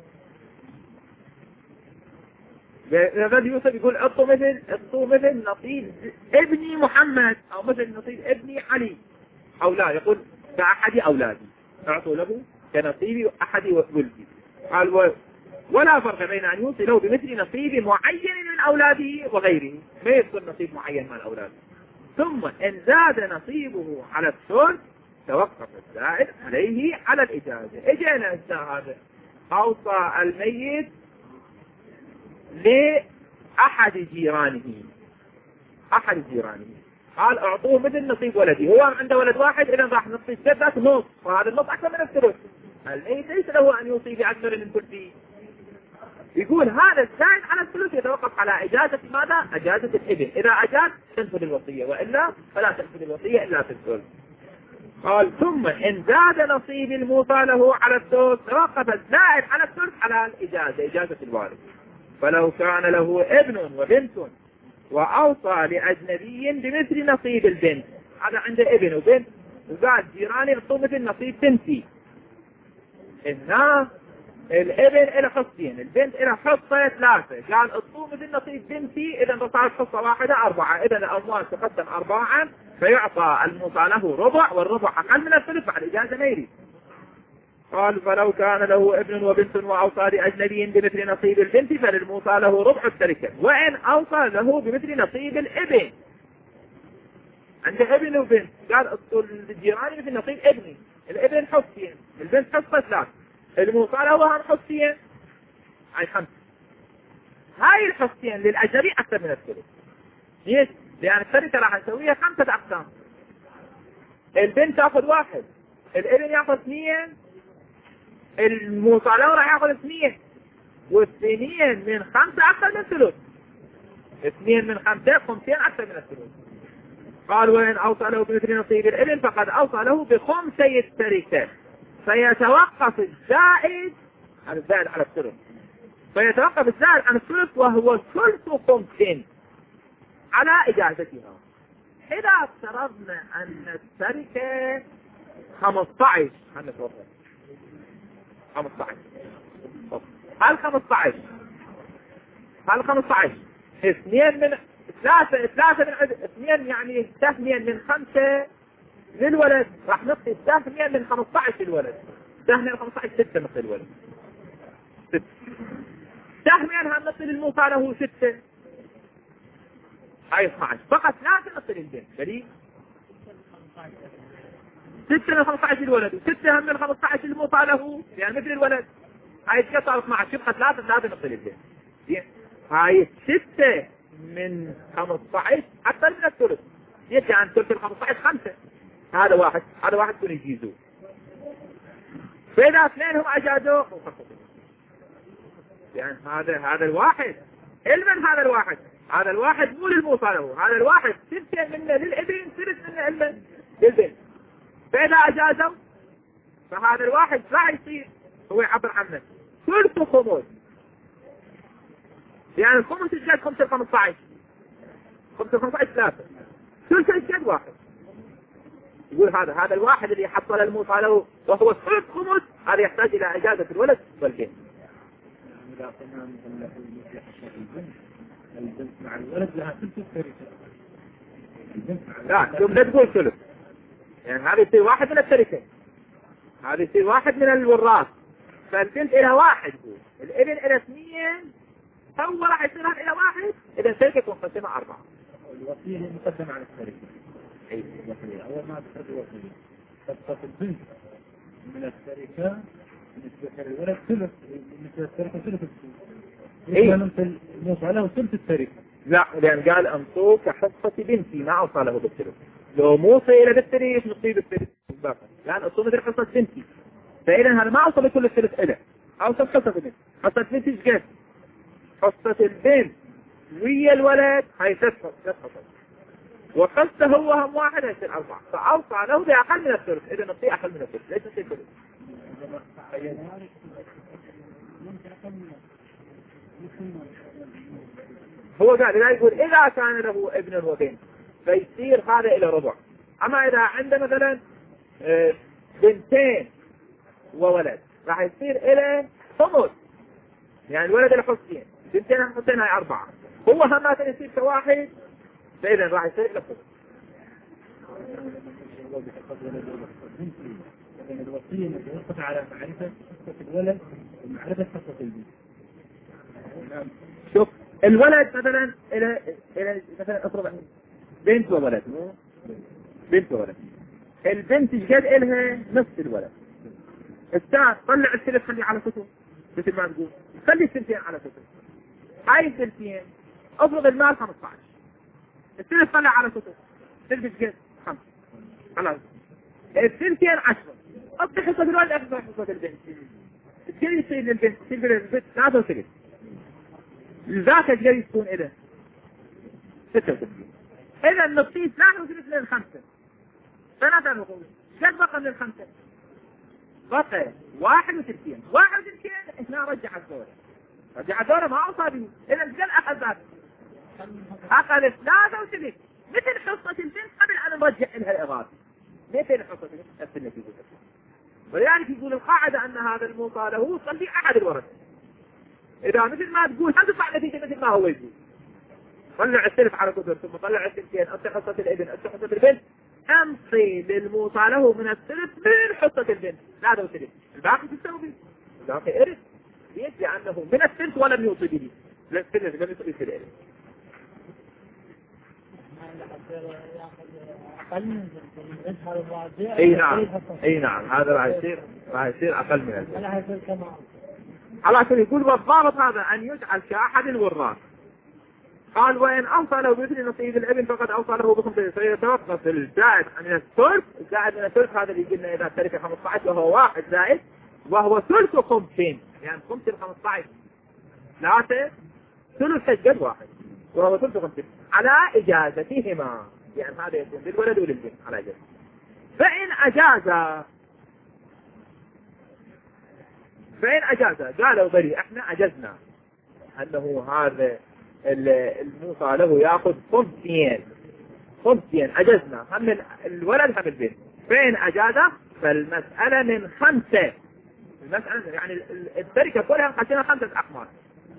إذا يوصي يقول اعطوا مثل نصيب ابني محمد أو مثل نصيب ابني علي أو لا، يقول كأحد أولادي اعطوا له كنصيب أحد ولدي. قال ولا فرق بين أن يوصي له بمثل نصيب معين من أولاده وغيره، ما يصير نصيب معين من أولاده. ثم إن زاد نصيبه على الثلث توقف الزائد عليه على الإجازة. إجينا هذا أوصى الميت لأحد جيرانه، قال اعطوه مثل نصيب ولدي، هو عنده ولد واحد اذا راح نصيب السدس نص، وهذا النص اكثر من الثلث. ليس له ان يوصي باكثر من ثلثه. يقول هذا الزائد على الثلث يتوقف على اجازه ماذا؟ اجازه الابن، اذا اجاز تنفذ الوصيه، والا فلا تنفذ الوصيه الا في الثلث. قال ثم ان زاد نصيب الموصى له على الثلث توقف الزائد على الثلث على الاجازه، اجازه الوارث. فلو كان له ابن وبنت واوصى لاجنبي بمثل نصيب البنت، هذا عنده ابن وبنت وقال جيراني يعطوه مثل نصيب بنتي، هنا الابن له حصتين، البنت له حصه 3، قال اعطوه مثل نصيب بنتي، اذا صارت حصه واحده 4، اذا الاموال تقسم 4 فيعطى الموصى له ربع، والربع اقل من الثلث بعد اجازه ما يريد. قال فلو كان له ابن وبنت واوصى لاجنبي بمثل نصيب البنت فللموصى له ربع التركه، وان اوصى له بمثل نصيب الابن، عنده ابن وبنت قال اعطوا الجيران مثل نصيب ابني، الابن حصتين، البنت حصه 3، الموصى له هم حصتين، هاي 5. هاي الحصتين للاجنبي اكثر من الثلث. ليش؟ لان التركه راح نسويها 5 اقسام، البنت تاخذ 1، الابن ياخذ 2، الموصى له راح ياخذ 2، واثنين من 5 اكثر من الثلث، 2 من 5 5 اكثر من الثلث. قال وإن أوصى له بمثل نصيب الابن فقد أوصى له بخمسي التركة، فيتوقف الزائد عن الزائد على الثلث، فيتوقف الزائد عن الثلث وهو ثلث 5 على إجازتها. إذا افترضنا أن التركة 15، هل 15 2 من 2 يعني 2 من 5 للولد، راح نقضي 2 من 15 للولد، 2 من 15 6 مثل الولد 6، 2 هم نقضي للموصى له 6، هاي 12 فقط 3 نقضي للبنت دليل 6 من 15 للولد، و6 هم من 15 للموصى له يعني مثل الولد، هاي صار 12 يبقى 3 نقضي للبنت. هاي 6 من 15 أكثر من الثلث، يجي عن ثلث 15 5، هذا واحد كن يجيزوه، فإذا 2 هم أجازوه يعني هذا الواحد علما، هذا الواحد مو للموصى له، هذا الواحد 6 منه للابن 3 منه للبنت، فإذا أجازوا فهذا الواحد لا يصير هو يعبر عنه ثلث خمس، يعني الخمس الجد 5 15 3، ثلث الجد 1. يقول هذا الواحد اللي حصل الموصى له وهو ثلث خمس، هذا يحتاج إلى إجازة الولد والبنت.
البنت مع الولد لها ثلث التركة،
لا يوم لا تقول ثلث، يعني هذا يصير 1 من التركة، هذا يصير 1 من الوراث، فالبنت إلى 1، الابن إلى 2، هو راح يصير إلى 1، إذا التركة تنقسمها 4.
الوصية هي مقدمة على التركة.
أي
الوصية أول ما تفرد الوصية تبقى البنت من التركة بالنسبة للولد ثلث، بالنسبة للتركة ثلث الثلث. الموصى له ثلث التركة.
لا لأن قال أنصوك حصة بنتي ما أوصى له بالثلث، لو موصي إلى بالثلث نصيب الثلث لأن أصول مثل حصة بنتي، فإذا هذا ما أوصى بكل الثلث إله، أوصى حصة بنتي. حصة بنتي إيش قد؟ حصة البنت ويا الولد هاي 3 حصص، وحصة هو هم 1 هيصير 4، فأوصى له بأقل من الثلث، إذا نصيب أقل من الثلث ليس نصيب ثلث. هو قال لا يقول إذا كان له ابن وبنت فيصير هذا إلى ربع، أما إذا عنده مثلا 2 وولد راح يصير إلى خمس، يعني الولد له حصتين، 2 هم حصتين هاي 4، هو هم يصير كواحد، فإذا راح يصير إلى خمس.
الوصية متوقفة على معرفة حصة الولد ومعرفة حصة البنت.
شوف الولد مثلا إلى مثلا أفرض بنت وولد، البنت قد إلها نصف الولد، الثاني طلع الثلث خليه على كتب مثل ما تقول، خلي 2 على كتب، هاي 2 أفرض المال 15، الثلث طلع على كتب، ثلث قد 5 خلاص الثلثين 10 أعطي حصة الولد أكثر حصة البنت الجري يصير للبنت تلقى للبنت 3 وثلث لذاك الجري يكون إذا 66 إذا نعطيه 3 وثلث من 5 ثلاثة نقول قد بقى من 5 بقى 31 احنا رجع الدورة رجع الدورة ما أصابه إذا قال أخذ ذاك أخذ 3 وثلث مثل حصة البنت قبل أن نرجع لها الإضافة مثل حصة البنت التي يقول ولذلك يقول القاعدة أن هذا الموصى له وصل في أحد الورث إذا مثل ما تقول هتطلع نتيجة مثل ما هو يقول طلع الثلث على كثر ثم طلع الثلثين أنت حصة الابن أنت حصة البنت أمصي للموصى له من الثلث من حصة البنت لا هذا الثلث الباقي تستوي به الباقي إرث ليش لأنه من الثلث ولم يوصي به للثلث لم يوصي به الإرث اي نعم هذا راح يصير اقل من الثلث على كل يقول والضابط هذا ان يجعل كاحد الوراث قال وان اوصى له بمثل نصيب الابن فقد اوصى له بخمسة فيتوقف الزائد من الثلث الزائد من الثلث هذا اللي قلنا اذا ترك 15 وهو 1 زائد وهو ثلث 50 يعني 5 ل 15 3 ثلث قد 1 وهو ثلث 50 على اجازتهما يعني هذا يكون للولد وللبنت على اجازة فإن أجاز قالوا بري احنا أجزنا أنه هذا الموصى له يأخذ 5 أجزنا هم الولد هم البنت فإن أجاز فالمسألة من 5 المسألة يعني التركة كلها قسمها 5 أقمار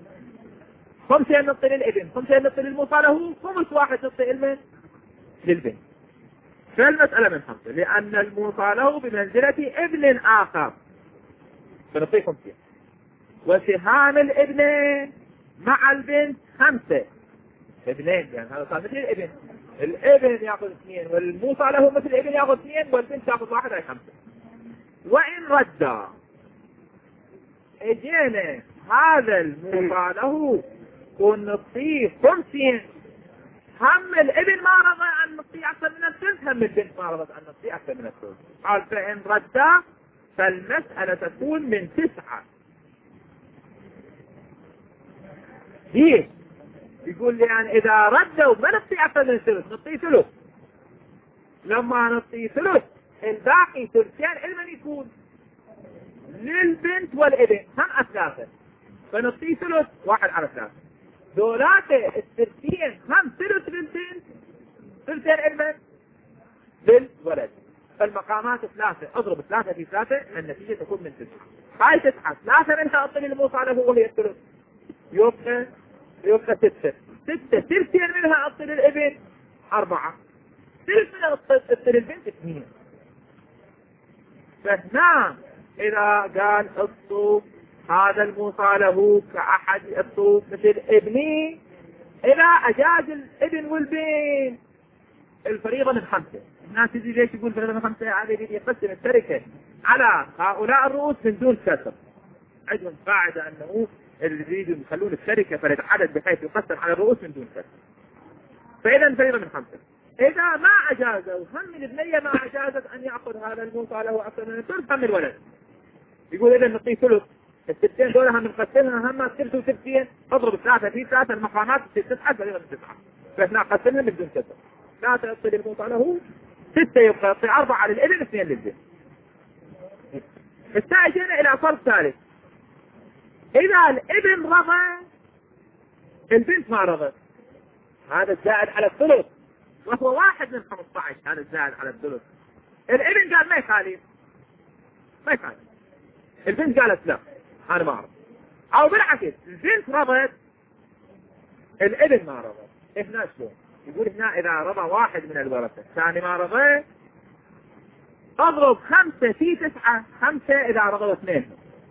5 نص للابن 5 نص للموصى له 5 واحد نص للبنت فالمسألة من 5 لأن الموصى له بمنزلة ابن آخر فنعطيه 5 وسهام الابنين مع البنت 5 ابنين يعني هذا صار مثل الابن يأخذ 2 والموصى له مثل الابن يأخذ 2 والبنت تأخذ 1 أي 5 وإن رد اجينا هذا الموصى له ونعطيه 50 هم الابن ما رضى أن نعطيه أكثر من الثلث هم البنت ما رضى أن نعطيه أكثر من الثلث قال فإن رد فالمسألة تكون من 9 ليش؟ يقول لي يعني إذا ردوا ما نعطيه أكثر من الثلث نعطيه ثلث لما نعطيه ثلث الباقي ثلثين علما يكون للبنت والابن هم 3 فنعطيه ثلث 1 على 3 دولات الثلثين هم ثلث للبنت ثلثين علما للولد فالمقامات 3 اضرب 3 في 3 النتيجة تكون من 9 هاي 9 3 منها أطل الموصى له وهي الثلث يبقى 6 ثلثين منها أطل الابن 4 ثلث من أطل البنت 2 فهنا إذا قال الصوف هذا الموصى له كأحد الصوف مثل ابني إذا أجاز الابن والبن الفريضة من 5 الناس تجي ليش يقول فريضة من 5 هذا يقسم التركة على هؤلاء الرؤوس من دون كسر عندهم قاعدة أنه اللي يريدوا يخلون التركة فريضة عدد بحيث يقسم على الرؤوس من دون كسر فإذا الفريضة من 5 إذا ما أجازوا هم الابنية ما أجازت أن يأخذ هذا الموصى له أكثر من الثلث هم الولد يقول إذا نعطيه ثلث الثلثين دول هم نقسمها هم ثلث وثلثين اضرب 3 في 3 المقامات تصير 9 فريضة من 9 فإحنا قسمنا من دون كسر 3 يصل الموصى له 6 يبقى 4 للابن 2 للبنت استأجينا إلى فرق ثالث إذا الابن رضى البنت ما رضت هذا الزائد على الثلث وهو 1 من 15 هذا الزائد على الثلث الابن قال ما يخالف البنت قالت لا أنا ما أعرف أو بالعكس البنت رضت الابن ما رضت هنا شلون يقول هنا إذا رضى 1 من الورثة الثاني ما رضى اضرب 5 في 9 5 إذا رضوا 2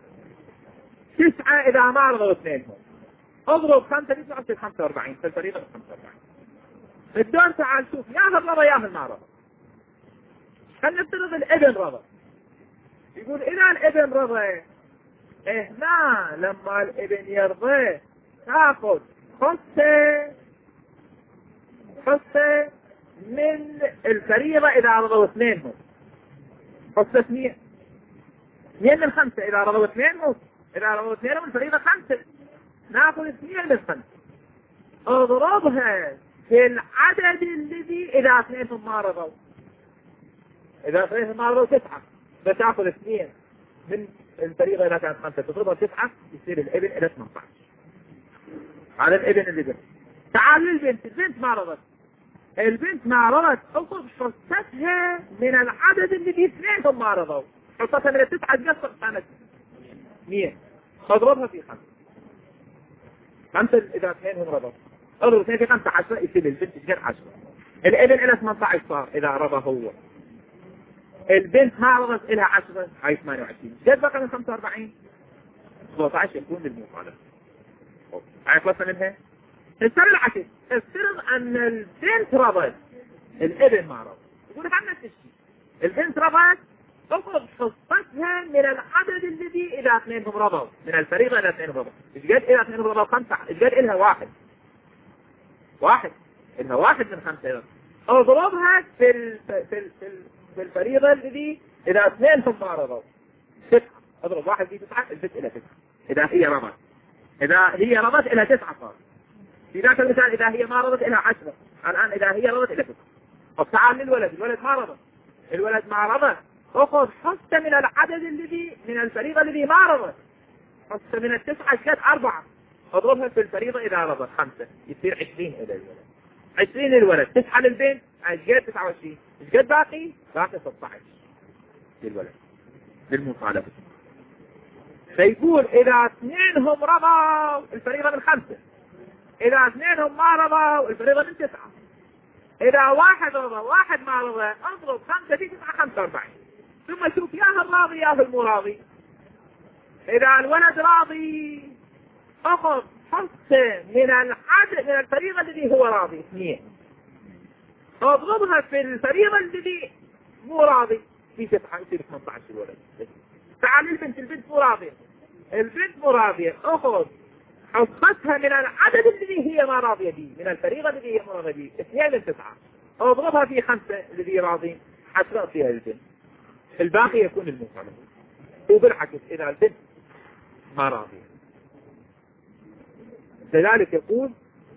9 إذا ما رضوا 2 اضرب 5 في 9 45 فالفريضة 45 الدور تعال شوف ياهل رضى ياهل ما رضى خلينا نفترض الابن رضى يقول إذا الابن رضى هنا لما الابن يرضى تاخذ حصة من الفريضة إذا رضوا اثنين هم. حصة 2 من 5 إذا رضوا 2 هم. إذا رضوا 2 من الفريضة 5. ناخذ 2 من 5 اضربها في العدد الذي إذا 2 هم ما رضوا. إذا 2 هم ما رضوا 9. بتاخذ 2 من الفريضة إذا كانت 5 تضربها 9 يصير الابن إلى 18. على الابن اللي بنت. تعال للبنت. البنت ما رضت. البنت ما رضت اضرب حصتها من العدد اللي فيه 2 هم ما رضوا. حصتها من 9 تقسم كانت 100. اضربها في 5. 5 إذا 2 هم رضوا. اضرب 2 في 5 10 يصير البنت غير 10. الابن إلى 18 صار إذا رضى هو. البنت ما رضت إلها 10 هاي 28. قد بقى من 45 17 يكون للمخالف. هاي خلصنا منها. السر العكس. السر أن البنت رضت الابن ما رضى. يقول لك عنا الشيء. البنت رضت تفرض حصتها من العدد الذي إذا 2 هم رضوا. من الفريضة إلى 2 هم رضوا. إيش قد إلى 2 هم رضوا 5. إيش قد إلها 1. 1. إلها 1 من 5. اضربها في الفريضة الذي إذا 2 هم ما رضوا. 9. اضرب 1 في 9 البنت إلى 9. إذا هي رضت. إذا هي رضت إلى 9 صار. في ذاك المثال إذا هي ما رضت إلى 10. الآن إذا هي رضت إلى 9. طب تعال للولد. الولد ما رضى. الولد ما رضى. أخذ حصة من العدد الذي من الفريضة الذي ما رضت. حصة من 9 كانت 4. اضربها في الفريضة إذا رضت 5. يصير 20 إلى الولد. 20 للولد. 9 للبنت. ايش قد 29. ايش قد باقي 16 للولد للمطالبة. فيقول إذا 2 هم رضوا الفريضة من 5. إذا 2 هم ما رضوا الفريضة من 9. إذا 1 رضى 1 ما رضى اضرب 5 في 9 45. ثم شوف ياه الراضي ياه المراضي. إذا الولد راضي أخذ حصة من العدد من الفريضة الذي هو راضي 2. اضربها في الفريضة الذي مو راضي في 9 يصير 18 الولد. تعال البنت مو راضية. البنت مو راضية أخذ حصتها من العدد الذي هي ما راضية به. من الفريضة الذي هي ما راضية به 2 من 9. اضربها في 5 الذي راضي حسرة فيها البنت. الباقي يكون المنصرف. وبالعكس إذا البنت ما راضية. لذلك يقول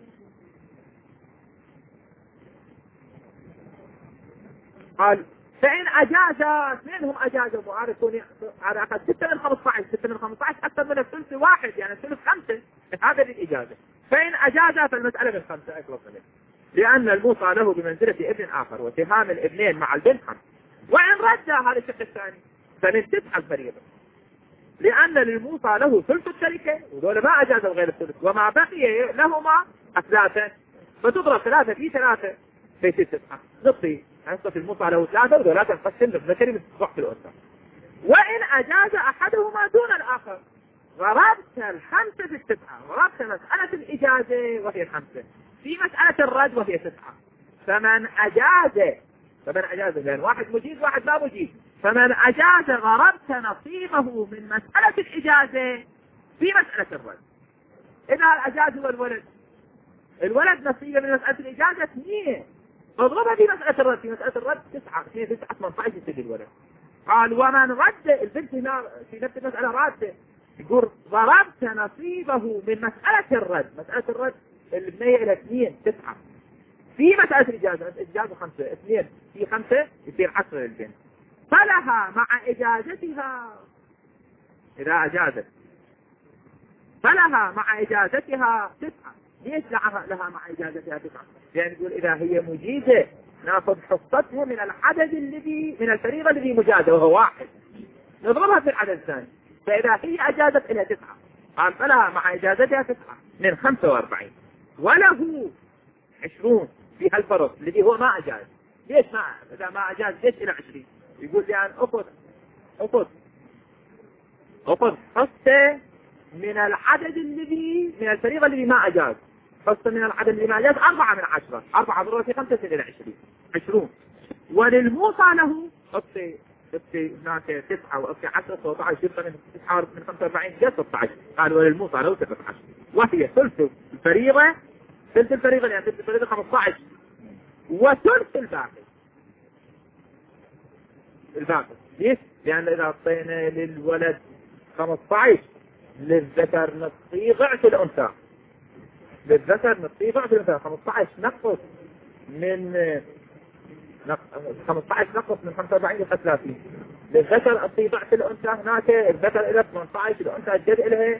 قال فإن أجاز 2 هم أجازوا معارفون على أقل 6 من 15. 6 من 15 أكثر من الثلث 1 يعني الثلث 5. هذا الإجازة. فإن أجاز فالمسألة من 5 أكبر منه. لأن الموصى له بمنزلة ابن آخر واتهام الابنين مع البنت 5. وإن رجع هذا الشق الثاني فمن 9 الفريضة. لأن للموصى له ثلث الشركة ودول ما أجازوا غير الثلث وما بقي لهما 3. فتضرب 3 في 3 في 9 نصي. نصف الموصى له 3 ودول تنقسم للذكر مثل ضعف الأنثى. وإن أجاز أحدهما دون الآخر ضربت 5 في 9. ضربت مسألة الإجازة وهي 5 في مسألة الرد وهي 9. فمن أجاز لأن واحد مجيز واحد لا مجيز. فمن أجاز ضربت نصيبه من مسألة الإجازة في مسألة الرد. إذا الأجاز هو الولد نصيبه من مسألة الإجازة 2. اضربها في مسألة الرد. في مسألة الرد 9 2 9 18 يصير الولد. قال ومن رد البنت هنا في نفس المسألة رادة. يقول ضربت نصيبه من مسألة الرد. مسألة الرد البنية إلى 2 9 في مسألة الإجازة 5 2 في 5 يصير 10 للبنت. فلها مع إجازتها إذا أجازت فلها مع إجازتها 9. ليش لها مع إجازتها 9؟ يعني يقول إذا هي مجيزة ناخذ حصتها من العدد الذي من الفريضة الذي مجازة وهو 1 نضربها في العدد الثاني. فإذا هي أجازت إلى 9 قال فلها مع إجازتها 9 من 45 وله 20 في هالفرق الذي هو ما أجاز. ليش إذا ما أجاز ليش إلى 20؟ يقول يعني أخذ حصة من العدد الذي من الفريضة الذي ما أجاز. حصة من العدد الذي ما أجاز 4 من 10. 4 ضرورة في 5 إلى 20. وللموصى له أبقي هناك 9 وأبقي 10 16 يبقى من 9 من 45 جاء 16. قال وللموصى له 16 وهي ثلث الفريضة. ثلث الفريضة يعني ثلث الفريضة 15 وثلث الباقي ليش؟ لأن إذا أعطينا للولد 15 للذكر نصفي ضعف الأنثى. 15 نقص من 45 إلى 30. للذكر أعطي ضعف الأنثى، هناك الذكر إلى 18 الأنثى الجد إلها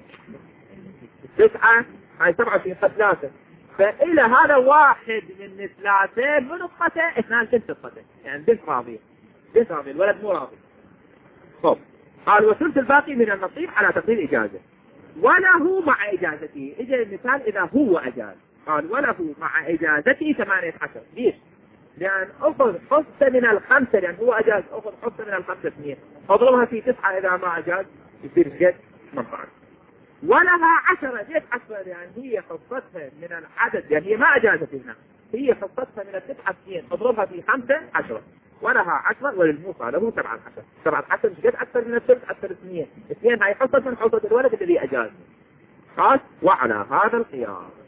9، هاي 27 3. فإلى هذا واحد من 3 بنقطة 2 بنت نقطة، يعني بنت راضية الولد مو راضي. طب قال وثلث الباقي من النصيب على تقدير إجازة وله مع إجازته. إجا المثال إذا هو أجاز، قال وله مع إجازته 18. ليش؟ لأن أخذ حصة من الخمسة، لأن هو أجاز أخذ حصة من الخمسة 2 أضربها في 9 إذا ما أجاز يصير جد 18. ولها 10. ليش 10؟ لأن هي حصتها من العدد، يعني هي ما أجازت هنا، هي حصتها من 9 2 أضربها في 5 10. ولها 10 وللموصى له 17. 17 مش قد أكثر من الثلث، أكثر 2 هاي حصة من حصة الولد الذي أجاز. خلاص. وعلى هذا القياس